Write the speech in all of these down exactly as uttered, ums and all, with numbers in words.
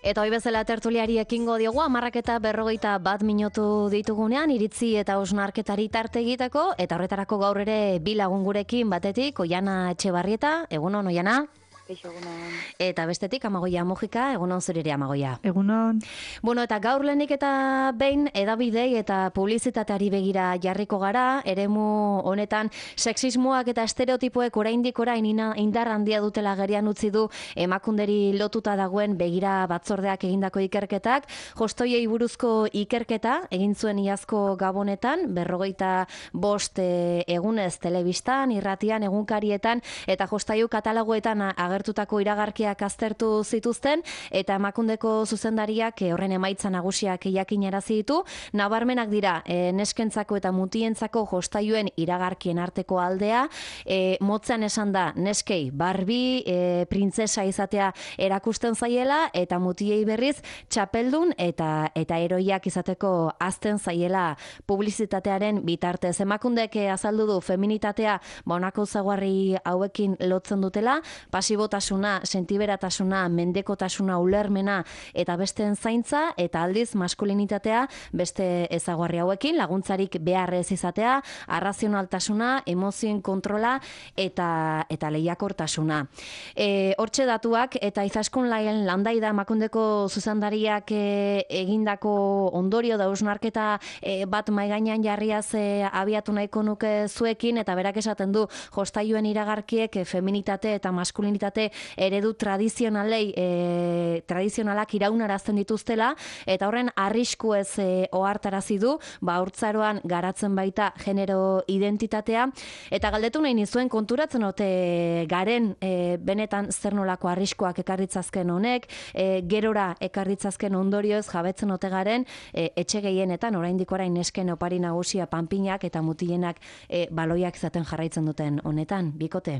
Eta hoi bezala tertuliari ekingo diogu, amarrak eta berrogeita bat minutu ditugunean, iritzi eta osnarketari tarte egiteko, eta horretarako gaur ere bi lagun gurekin batetik, Oiana Etxebarrieta, egunon Oiana? Egunon. Eta bestetik, Amagoia Mujika, egunon zurire Amagoia. Egunon. Bueno, eta gaur lehenik eta behin edabidei eta publizitateari begira jarriko gara, eremu honetan sexismoak eta estereotipoek oraindik orain indar handia dutela gerian utzi du emakunderi lotuta dagoen begira batzordeak egindako ikerketak, jostoiei buruzko ikerketa egin zuen iazko gabonetan, berrogeita bost egunez telebistan, irratian, egunkarietan eta jostaiu katalogoetan agertutako iragarkiak aztertu zituzten eta emakundeko zuzendariak horren emaitza nagusiak jakinarazi ditu. Nabarmenak dira e, neskentzako eta mutientzako jostailuen iragarkien arteko aldea, e, motzean esan da neskei Barbie, e, printzesa izatea erakusten zaiela eta mutiei berriz txapeldun eta eta heroiak izateko azten zaiela publizitatearen bitartez. Emakundek azaldu du feminitatea bonako zaguarri hauekin lotzen dutela, pasibotasuna, sentiberatasuna, mendekotasuna, ulermena eta besteen zaintza, eta aldiz maskulinitatea beste ezaguarri hauekin, laguntzarik beharrez izatea, arrazionaltasuna, emozioen kontrola eta eta lehiakortasuna. E, hortxe datuak eta izaskun laien landaida emakundeko zuzendariak e, egindako ondorio da hausnarketa e, bat maigainan jarriaz e, abiatu nahiko nuke zuekin, eta berak esaten du jostailuen iragarkiek e, feminitate eta maskulinitate eredu tradizionalei e, tradizionalak iraunarazten dituztela, eta horren arrisku ez e, ohartarazi du, ba haurtzaroan garatzen baita genero identitatea, eta galdetu nahi nizuen konturatzen ote garen e, benetan zer nolako arriskuak ekarritzazken honek, e, gerora ekarritzazken ondorioz jabetzen ote garen e, etxe gehienetan oraindik orain nesken opari nagusia panpinak eta mutilenak e, baloiak izaten jarraitzen duten honetan, bikote?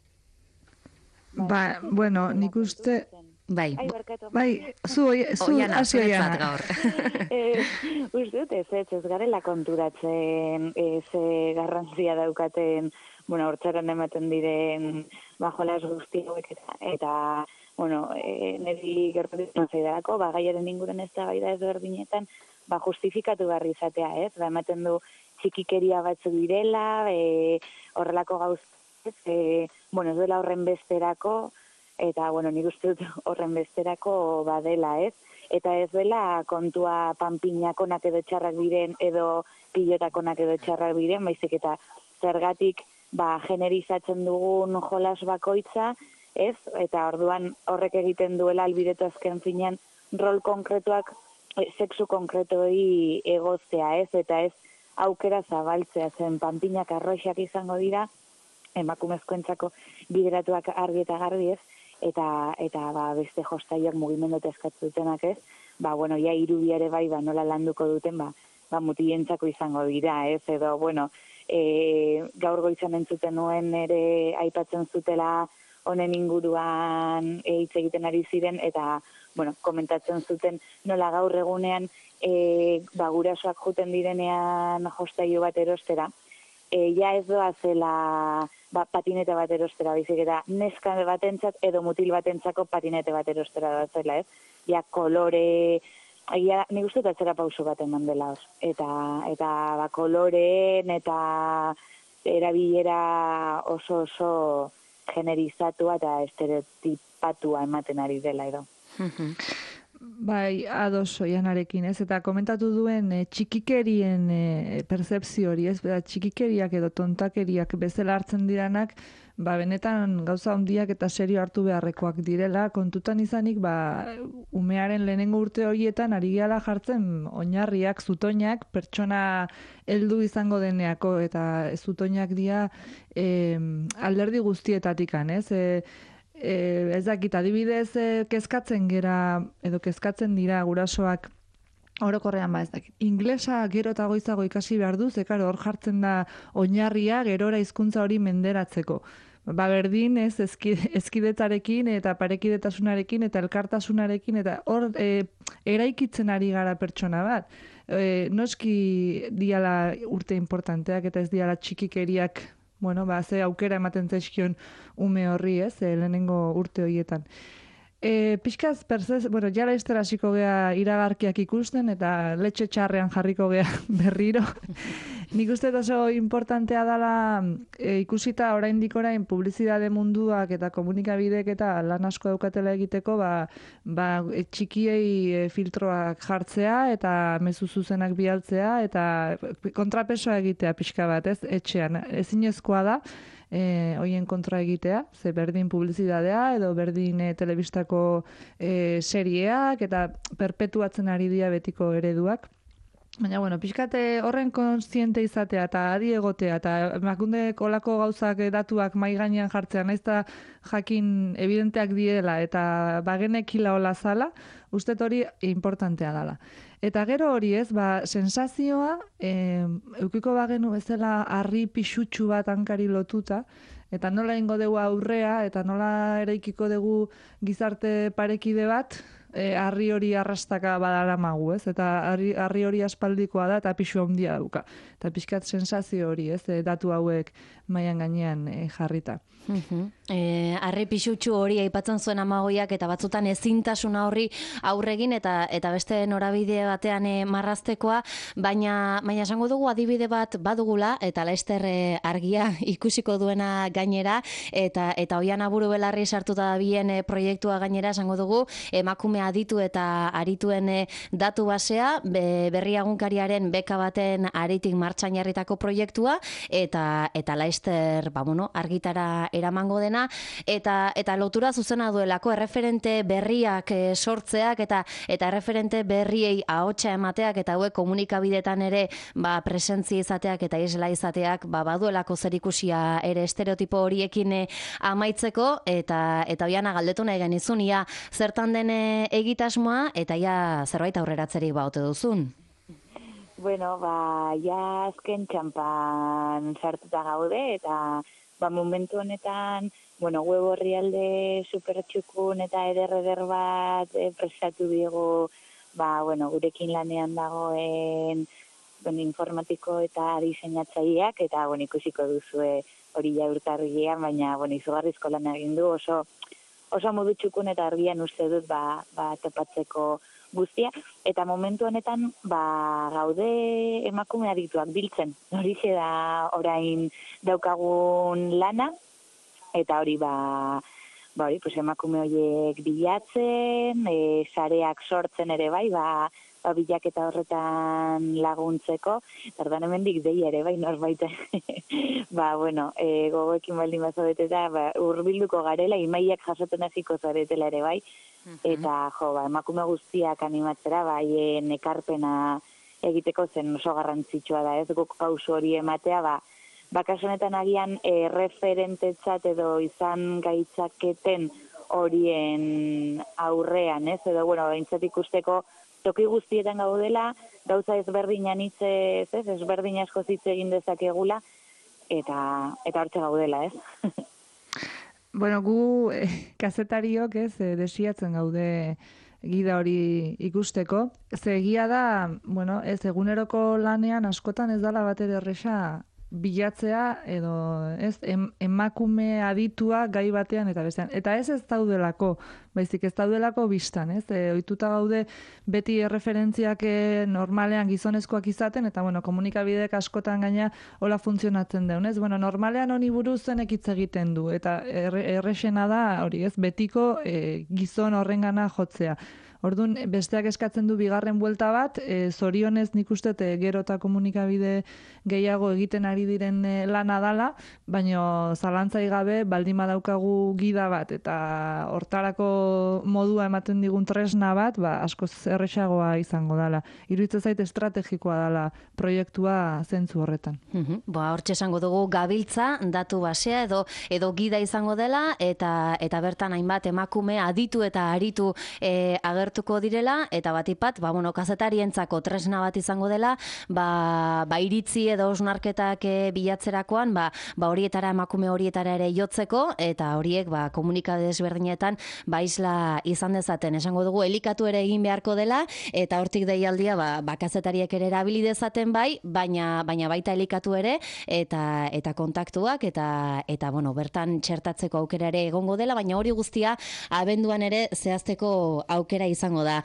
Ba, bueno, nik uste... Bai, bai, zu, zu hasi Oiana. Gaur. eh, uste dut ez, ez, ez garela konturatzen ez garrantzia daukaten, bueno, hortzaran ematen diren bajolas guzti hauek eta, eta bueno, e, niri gertatzen zaidarako, ba, gaiaren inguren ez da gaida ez berdinetan, ba, justifikatu barri izatea, ez, ba, ematen du txikikeria batzu direla, e, horrelako gauz, ez, e, bueno, ez dela horren besterako, eta, bueno, nik uste dut horren besterako badela, ez? Eta ez dela kontua panpinakonak edo txarrak diren, edo pilotakonak edo txarrak diren, baizik eta zergatik, ba, generizatzen dugun jolas bakoitza, ez? Eta orduan horrek egiten duela albidetu azken finean rol konkretuak, sexu konkretoi egoztea, ez? Eta ez aukera zabaltzea, zen panpinak arroxak izango dira, emakumezkoentzako bideratuak argi eta garbi, ez? eta eta ba, beste jostailak mugimendu eskatzen dutenak, ez? Ba, bueno, ja irudia ere bai, ba, nola landuko duten, ba, ba mutientzako izango dira, ez? Edo, bueno, e, gaur goizan entzuten nuen ere aipatzen zutela honen inguruan e, hitz egiten ari ziren, eta, bueno, komentatzen zuten nola gaur egunean e, ba, gurasoak juten direnean jostailu bat erostera, e, ja ez doa zela... Ba, patinete bat erostera, bizik eta neska batentzat edo mutil batentzako patinete bat erostera da zela, ez? Ja, kolore, ja, nik uste eta zera pauso bat eman dela, os. Eta, eta ba, koloreen eta erabilera oso oso generizatua eta estereotipatua ematen ari dela edo. Bai, ados Oianarekin, ez? Eta komentatu duen e, txikikerien e, percepzio hori, ez? Beda, txikikeriak edo tontakeriak bezala hartzen diranak, ba, benetan gauza handiak eta serio hartu beharrekoak direla, kontutan izanik, ba, umearen lehenengo urte horietan ari gehala jartzen oinarriak, zutoinak, pertsona heldu izango deneako, eta zutoinak dira e, alderdi guztietatikan, ez? E, E, ez dakit, adibidez e, kezkatzen gera, edo kezkatzen dira gurasoak orokorrean, ba ez dakit, inglesa gero eta goizago ikasi behar du, zekaro hor jartzen da oinarria gerora hizkuntza hori menderatzeko. Ba berdin, ez, ezkidetarekin eta parekidetasunarekin eta elkartasunarekin, eta hor e, eraikitzen ari gara pertsona bat. E, noski diala urte importanteak eta ez diala txikikeriak, bueno, ba, ze aukera ematen zaizkion ume horri, ez, lehenengo urte horietan. E, pixkaz, perzez, bueno, jala iztera hasiko gea iragarkiak ikusten, eta letxe txarrean jarriko gea berriro. Nik uste oso importantea dela e, ikusita oraindik orain publizitate munduak eta komunikabideek eta lan asko daukatela egiteko, ba, ba, e, txikiei e, filtroak jartzea eta mezu zuzenak bialtzea eta kontrapesoa egitea pixka bat, ez, etxean. Ezinezkoa da, E, hoien kontra egitea, ze berdin publizitatea edo berdin e, telebistako e, serieak eta perpetuatzen ari dira betiko ereduak. Baina, bueno, pixkate horren kontziente izatea eta adi egotea eta emakunde kolako gauzak e, datuak mai gainean jartzea, naiz eta jakin evidenteak diela eta bagenekila hola zala, uste hori importantea dela. Eta gero hori ez, ba, sensazioa, e, eukiko bagenu bezala harri pixutxu bat hankari lotuta, eta nola ingo dugu aurrea, eta nola eraikiko dugu gizarte parekide bat, e, harri hori arrastaka badala magu, ez? Eta harri, harri hori aspaldikoa da, eta pixu handia dauka. Eta pixkat sensazio hori, ez? E, datu hauek mailan gainean e, jarrita. Uh-huh. E, arri pixutxu hori aipatzen zuen amagoiak eta batzutan ezintasuna horri aurregin eta eta beste norabide batean e, marraztekoa, baina baina esango dugu adibide bat badugula eta Laster e, argia ikusiko duena gainera eta eta Oihan Aburu Belarri sartuta dabien e, proiektua gainera esango dugu emakume aditu eta arituen e, datu basea be, Berri Egunkariaren beka baten aritik martxan jarritako proiektua eta eta Laster ba bueno argitara eramango dena eta eta lotura zuzena duelako erreferente berriak e, sortzeak eta eta erreferente berriei ahotsa emateak eta hauek komunikabidetan ere ba presentzia izateak eta isla izateak ba baduelako zerikusia ere estereotipo horiekin e, amaitzeko eta eta Oihana galdetu nahi genizun ia zertan den egitasmoa eta ia zerbait aurreratzerik ba ote duzun. Bueno, ba ja azken txampan sartuta gaude eta ba, momentu honetan, bueno, web orrialde supertxukun eta eder-eder bat e, prestatu diego, ba, bueno, gurekin lanean dagoen bueno, informatiko eta diseinatzaileak, eta, bueno, ikusiko duzue hori ja urtarrilean, baina, bueno, izugarrizko lan egin du, oso, oso modu txukun eta argian uste dut, ba, ba topatzeko guztia, eta momentu honetan ba, gaude emakume adituak biltzen. Horixe da orain daukagun lana, eta hori ba, ba hori, pues, emakume horiek bilatzen, e, sareak sortzen ere bai, ba, ba bilaketa horretan laguntzeko, erdan hemendik dei ere bai norbait. ba, bueno, e, gogoekin baldin bazabete da, ba, urbilduko garela, imaiak jasoten hasiko zaretela ere bai, eta jo, ba, emakume guztiak animatzera, bai, ekarpena egiteko zen oso garrantzitsua da, ez guk pausu hori ematea, ba, bakasonetan agian e, referentetzat edo izan gaitzaketen horien aurrean, ez, edo, bueno, behintzat ikusteko toki guztietan gaudela, gauza ezberdinan hitzez, ez, ezberdin asko hitz egin dezakegula, eta, eta hortxe gaudela, ez. Bueno, gu eh, kazetariok ez eh, desiatzen gaude gida hori ikusteko. Ze egia da, bueno, ez eguneroko lanean askotan ez dala bat ere erresa bilatzea edo ez em, emakume aditua gai batean eta bestean. Eta ez ez daudelako, baizik ez daudelako bistan, ez? E, ohituta gaude beti erreferentziak e, normalean gizonezkoak izaten eta bueno, komunikabideek askotan gaina hola funtzionatzen deun, ez? Bueno, normalean honi buruz zenek hitz egiten du eta erre, errexena da hori, ez? Betiko e, gizon horrengana jotzea. Orduan, besteak eskatzen du bigarren buelta bat, e, zorionez nik uste gero eta komunikabide gehiago egiten ari diren e, lana dala, baina zalantzai gabe baldin badaukagu gida bat eta hortarako modua ematen digun tresna bat, ba, askoz erresagoa izango dala. Iruditzen zait estrategikoa dala proiektua zentzu horretan. Uh-huh. Ba, hortxe esango dugu gabiltza, datu basea edo edo gida izango dela eta eta bertan hainbat emakume aditu eta aritu e, ager agertuko direla, eta batipat, ba, bueno, kazetarientzako tresna bat izango dela, ba, ba iritzi edo osnarketak e, bilatzerakoan, ba, ba horietara, emakume horietara ere jotzeko, eta horiek, ba, komunikabide desberdinetan, ba, isla izan dezaten. Esango dugu, elikatu ere egin beharko dela, eta hortik deialdia, ba, ba kazetariek ere erabili dezaten bai, baina, baina baita elikatu ere, eta, eta kontaktuak, eta, eta, bueno, bertan txertatzeko aukera ere egongo dela, baina hori guztia abenduan ere zehazteko aukera izango da.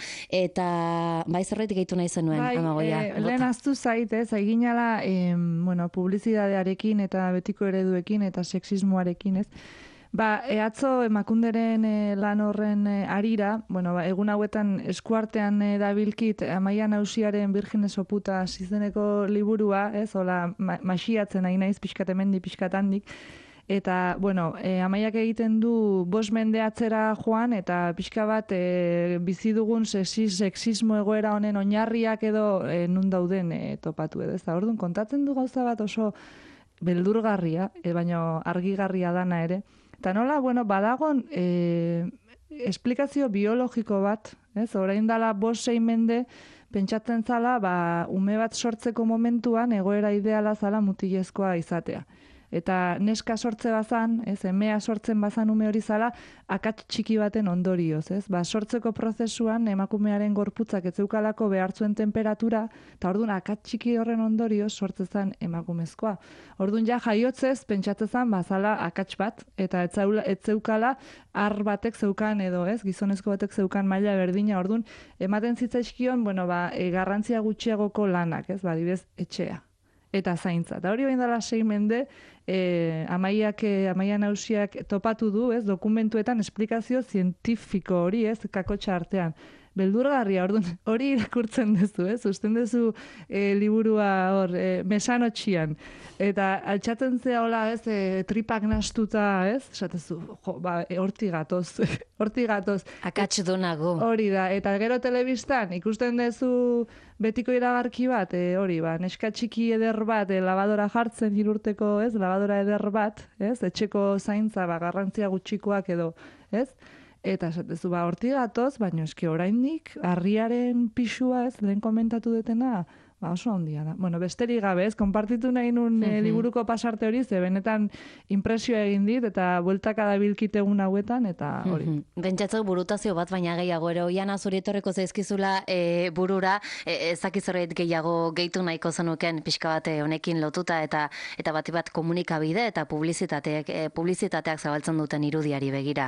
Eta bai zerbait gehitu nahi zenuen, bai, Amagoia. E, lehen aztu zait, ez, eginala, e, bueno, publizidadearekin eta betiko ereduekin eta sexismoarekin, ez. Ba, e, atzo emakunderen e, lan horren e, arira, bueno, ba, egun hauetan eskuartean e, dabilkit Amaia Nausiaren Virgenes Oputa izeneko liburua, ez, hola, ma, masiatzen nahi naiz, pixkat hemendi, pixkat handik. Eta, bueno, e, Amaiak egiten du bost mende atzera joan, eta pixka bat e, bizi dugun sexis, sexismo egoera honen oinarriak edo e, nun dauden e, topatu edo. Ez da, orduan, kontatzen du gauza bat oso beldurgarria, e, baina argigarria dana ere. Eta nola, bueno, badagon e, esplikazio biologiko bat, ez, orain dala bost sei mende, pentsatzen zala, ba, ume bat sortzeko momentuan egoera ideala zala mutilezkoa izatea. Eta neska sortze bazan, ez, emea sortzen bazan ume hori zala, akats txiki baten ondorioz, ez? Ba, sortzeko prozesuan emakumearen gorputzak ez zeukalako behar zuen temperatura, eta orduan akats txiki horren ondorioz sortzezan emakumezkoa. Orduan ja jaiotzez pentsatzezan bazala akats bat, eta ez, zaula, ez zeukala ar batek zeukan edo, ez? Gizonezko batek zeukan maila berdina, orduan ematen zitzaizkion, bueno, ba, e, garrantzia gutxiagoko lanak, ez? Ba, adibidez, etxea eta zaintza. Eta hori bain dela sei mende, e, amaiak, e, Amaia Nausiak topatu du, ez, dokumentuetan esplikazio zientifiko hori, ez, kakotxa artean. Beldurgarria, orduan, hori irakurtzen duzu, ez, usten duzu e, liburua hor, e, mesanotxian. Eta altxatzen zea hola, ez, e, tripak nastuta, ez, esatezu, jo, ba, e, horti gatoz, horti gatoz. Akats donago. Hori da, eta gero telebistan ikusten duzu betiko iragarki bat, e, hori, ba, neska txiki eder bat, e, labadora jartzen hirurteko, ez, labadora eder bat, ez, etxeko zaintza, ba, garrantzia gutxikoak edo, ez, eta esatezu, ba, horti gatoz, baina eski oraindik harriaren pixua, ez, lehen komentatu detena, ba, oso handia da. Bueno, besterik gabe, ez, konpartitu nahi nun e, liburuko pasarte hori, ze benetan impresioa egin dit, eta bueltaka da bilkite egun hauetan, eta hori. Bentsatzeko burutazio bat, baina gehiago, ero, Iana, zuri etorreko zaizkizula e, burura, e, ezakizoret gehiago gehitu nahiko zenuken, pixka bat honekin lotuta, eta eta bati bat komunikabide, eta publizitateak, e, publizitateak zabaltzen duten irudiari begira.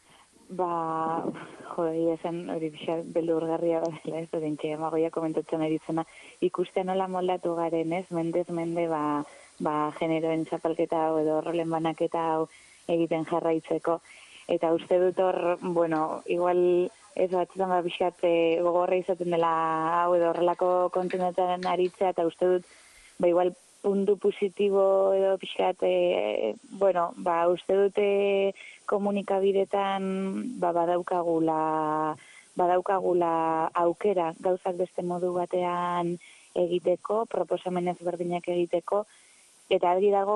Ba, jode, esan hori pixar beldurgarria badela, ez, orintxe, Amagoia komentatzen ari zena, ikusten nola moldatu garen, ez, mendez mende, ba, ba, generoen zapalketa hau edo rolen banaketa hau egiten jarraitzeko. Eta uste dut hor, bueno, igual ez batzutan ba pixat gogorra izaten dela hau edo horrelako kontunetan aritzea, eta uste dut, ba, igual puntu positibo edo pixat, e, bueno, ba, uste dute komunikabidetan ba, badaukagula, badaukagula aukera gauzak beste modu batean egiteko, proposamen ezberdinak egiteko, eta argi dago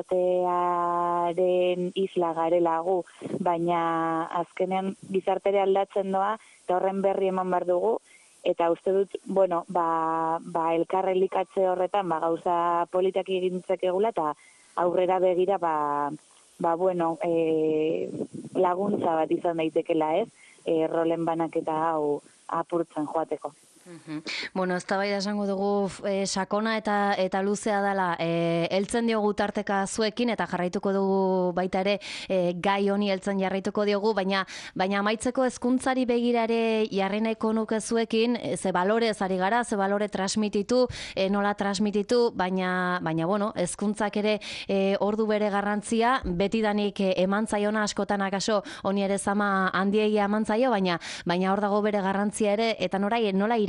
gizartearen isla garelagu, baina azkenean gizartere aldatzen doa, eta horren berri eman behar dugu, eta uste dut, bueno, ba, ba elkarrelikatze horretan, ba, gauza politak egintzek egula, eta aurrera begira, ba, ba bueno, e, laguntza bat izan daitekela, ez, e, rolen banaketa hau apurtzen joateko. Uhum. Bueno, ez da bai da esango dugu e, sakona eta eta luzea dela, e, heltzen diogu tarteka zuekin, eta jarraituko dugu baita ere e, gai honi heltzen jarraituko diogu, baina baina amaitzeko hezkuntzari begirare jarri nahiko nuke zuekin, e, ze balorez ari gara, ze balore transmititu, e, nola transmititu, baina, baina bueno, hezkuntzak ere e, ordu bere garrantzia, betidanik e, eman zaiona askotan akaso honi ere zama handiegia eman zaio, baina baina hor dago bere garrantzia ere, eta nora, nola ira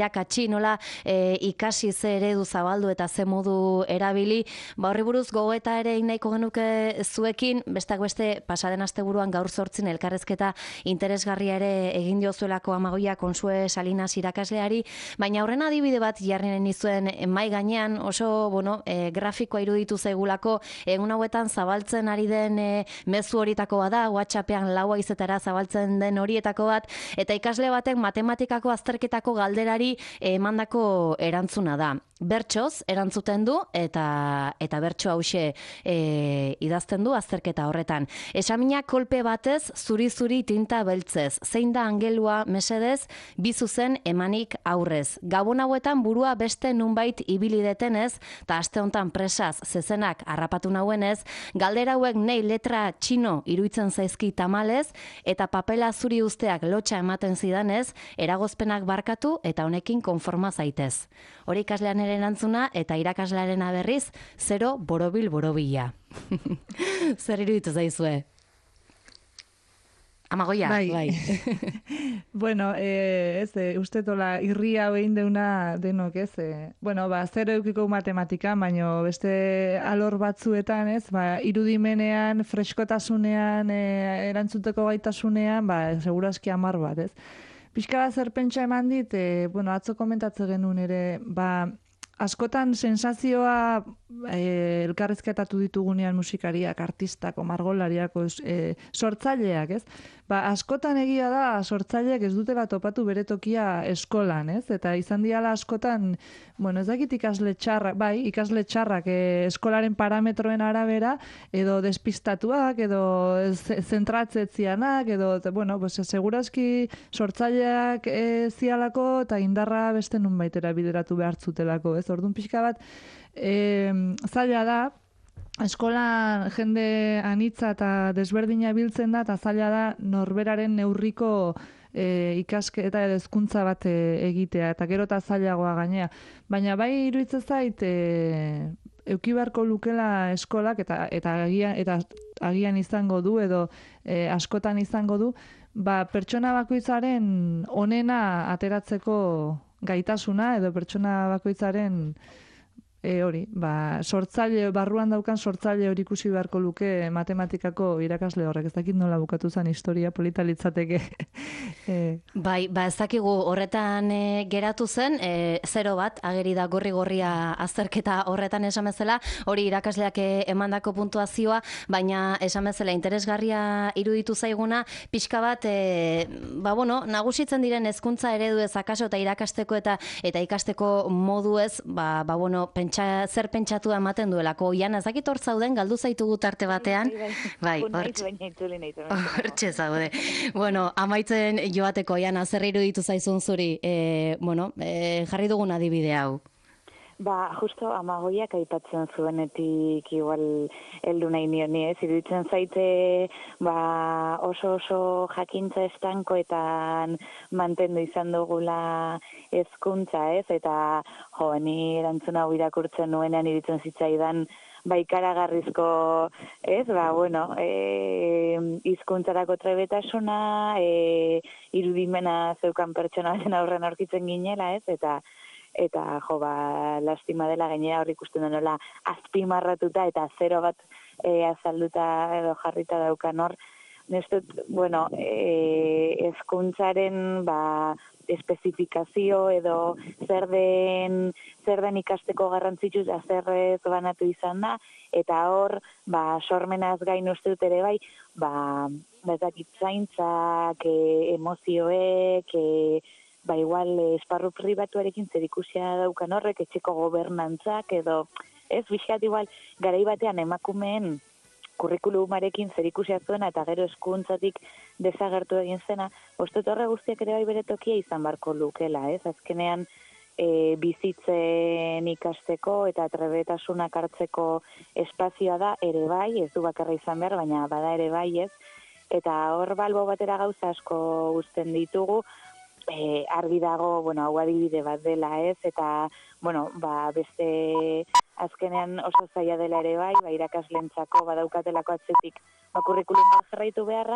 irakatsi, nola e, ikasi ze eredu zabaldu eta ze modu erabili, ba horri buruz gogoeta ere nahiko genuke zuekin, besteak beste pasaden asteburuan gaur zortzin elkarrezketa interesgarria ere egin diozuelako Amagoia Konsue Salinas irakasleari, baina horren adibide bat jarri nizuen mai gainean, oso bueno, e, grafikoa iruditu zaigulako, egun hauetan zabaltzen ari den e, mezu horitako bada, WhatsAppean laua izetara zabaltzen den horietako bat, eta ikasle batek matematikako azterketako galderari emandako erantzuna da. Bertsoz erantzuten du eta eta bertso hause e, idazten du azterketa horretan. Esaminak kolpe batez zuri-zuri tinta beltzez. Zein da angelua mesedez bi zuzen emanik aurrez. Gabon hauetan burua beste nunbait ibili detenez eta aste hontan presaz zezenak harrapatu nauenez, galdera hauek nei letra txino iruitzen zaizki tamalez eta papela zuri usteak lotxa ematen zidanez, eragozpenak barkatu eta honekin konforma zaitez. Hori ikaslean ere erantzuna eta irakaslearen berriz zero borobil borobila. Zer iruditu zaizue? Amagoia, bai. bai. Bueno, eh, ez, eh, uste tola irria behin deuna denok, ez? Eh, bueno, ba, zero eukiko matematika, baino beste alor batzuetan, ez? Ba, irudimenean, freskotasunean, eh, erantzuteko gaitasunean, ba, segurazki amar bat, ez? Piskara zer pentsa eman dit, e, bueno, atzo komentatze genuen ere, ba, askotan sensazioa e, elkarrezketatu ditugunean musikariak, artistak, margolariak, e, sortzaileak, ez? Ba, askotan egia da, sortzaileak ez dutela topatu bere tokia eskolan, ez? Eta izan diala askotan, bueno, ez dakit ikasle txarrak, bai, ikasle txarrak e, eskolaren parametroen arabera, edo despistatuak, edo zentratzetzianak, edo, bueno, pues, segurazki sortzaileak e, zialako eta indarra beste nun baitera bideratu behar zutelako, ez? Orduan pixka bat, e, zaila da, eskolan jende anitza eta desberdina biltzen da, eta zaila da norberaren neurriko e, ikasketa edo hezkuntza bat e, egitea, eta gero eta zailagoa gainea. Baina bai iruditzen zait, e, euki beharko lukela eskolak, eta, eta, agian, eta agian izango du, edo e, askotan izango du, ba, pertsona bakoitzaren onena ateratzeko gaitasuna, edo pertsona bakoitzaren E, hori, ba, sortzaile, barruan daukan sortzaile hori ikusi beharko luke matematikako irakasle horrek. Ez dakit nola bukatu zen historia, polita litzateke. e. Bai, ba ez dakigu horretan e, geratu zen, e, zero bat, ageri da gorri-gorria azterketa horretan esan bezala, hori irakasleak emandako puntuazioa, baina esan bezala interesgarria iruditu zaiguna, pixka bat, e, ba bueno, nagusitzen diren hezkuntza eredu ez akaso eta irakasteko eta eta ikasteko modu ez, ba, ba bueno, pentsa zer pentsatu ematen duelako. Oian, ez dakit hor zauden, galdu zaitugu tarte batean. Bai, hortxe zaude. Bueno, amaitzen joateko, Oian, zer iruditu zaizun zuri, e, bueno, e, jarri dugun adibide hau. Ba, justo Amagoiak aipatzen zuenetik igual heldu nahi nioni, ez? Iruditzen zaite ba, oso oso jakintza estankoetan mantendu izan dugula hezkuntza, ez? Eta jo, ni erantzun hau irakurtzen nuenean iruditzen zitzaidan ba ikaragarrizko, ez? Ba, bueno, eh hizkuntzarako trebetasuna, eh irudimena zeukan pertsona baten aurrean aurkitzen ginela, ez? Eta eta jo, ba, lastima dela gainera hor ikusten da nola azpimarratuta eta zero bat e, azalduta edo jarrita daukan hor. Nestut, bueno, e, hezkuntzaren ba, espezifikazio edo zer den, zer den ikasteko garrantzitsu da zer ez banatu izan da, eta hor, ba, sormenaz gain uste dut ere bai, ba, bezakit zaintzak, e, emozioek, e, ba igual esparru pribatuarekin zerikusia daukan horrek, etxeko gobernantzak edo, ez, bizkat igual, garai batean emakumeen kurrikulumarekin zerikusia zuena eta gero hezkuntzatik desagertu egin zena, uste horre guztiak ere bai bere tokia izan barko lukela, ez? Azkenean e, bizitzen ikasteko eta trebetasunak hartzeko espazioa da ere bai, ez du bakarra izan behar, baina bada ere bai, ez? Eta hor balbo batera gauza asko uzten ditugu, E, argi dago, bueno, hau adibide bat dela, ez, eta, bueno, ba, beste azkenean oso zaila dela ere bai, ba, irakaslentzako badaukatelako atzetik, ba, kurrikulum bat jarraitu beharra,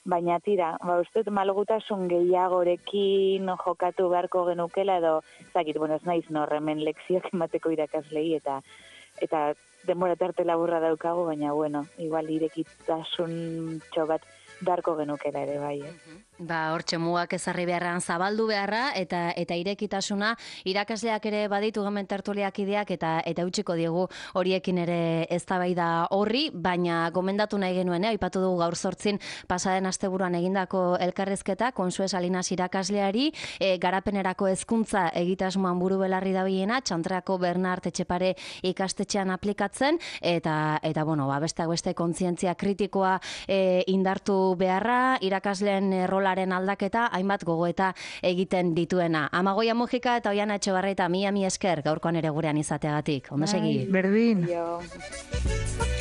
baina tira, ba, uste malgutasun gehiagorekin jokatu beharko genukela edo, zakit, bueno, ez naiz nor hemen lekzioak emateko irakaslei eta eta denbora tarte laburra daukagu, baina, bueno, igual irekitasun txobat beharko genukela ere bai, eh? Ba, hortxe mugak ezarri beharran zabaldu beharra eta eta irekitasuna irakasleak ere baditu hemen tertuliak ideak eta eta utziko diegu horiekin ere eztabaida horri, baina gomendatu nahi genuen, eh? Aipatu dugu gaur zortzin pasaden asteburuan egindako elkarrezketa Konsue Salinas irakasleari, e, garapenerako hezkuntza egitasmoan buru belarri dabilena, Txantrako Bernart Etxepare ikastetxean aplikatzen eta eta bueno, ba besteak beste kontzientzia kritikoa e, indartu beharra, irakasleen rola aldaketa, hainbat gogoeta egiten dituena. Amagoia Mujika eta Oiana Etxebarrieta, mila mi esker gaurkoan ere gurean izateagatik. Ondo segi. Berdin. Jo.